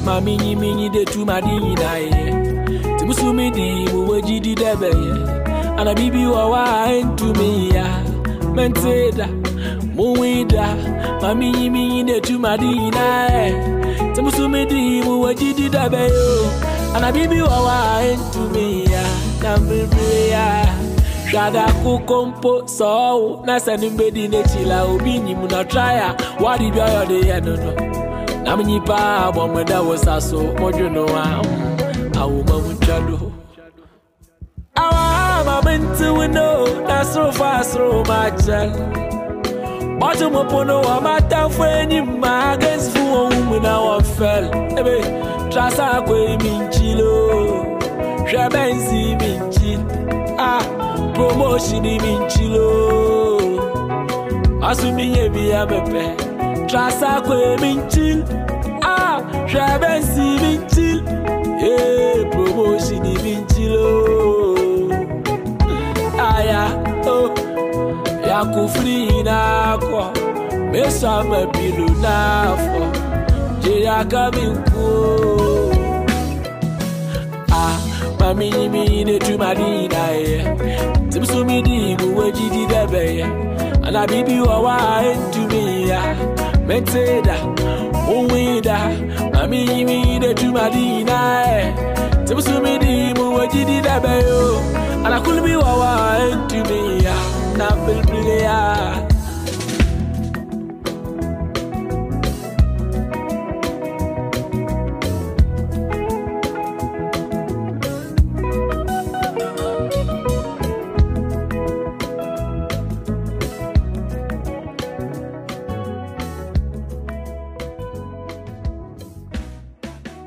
Mami mini de tu madina ye. Timusumi di muwaji di debe ye. Ana bibi wawa into me ya. Menteda, muwida. Mami mini de tu madina ye. Timusumi di muwaji di debe yo. Ana bibi wawa into me ya. Nambibi ya. Shada kukompo so na sanimbedi ne chila obi nyimu na trya wadi bia yo de ye no na mnyipa bomeda wosaso modwono a awu mamuchado awa mabentu no na so fasro machal bottom opono wa mata fweni magens fu omu na wa fel ebe trasa ko minchilo shabenzi minchil promotion in chilo asumi yebi abepe trasa ko minchil shabensi minchil promotion in chilo aya ya kufri na ko mesa mabilu na fo je ya kabinku Mami mini tu madina ye. Timusumi di muwaji di debe ye. Ana bibi wawa into me ya. Menteda, uwida. Mami mini tu madina ye. Timusumi di muwaji di debe yo. Ana kulbi wawa into me ya. Na bilbile ya.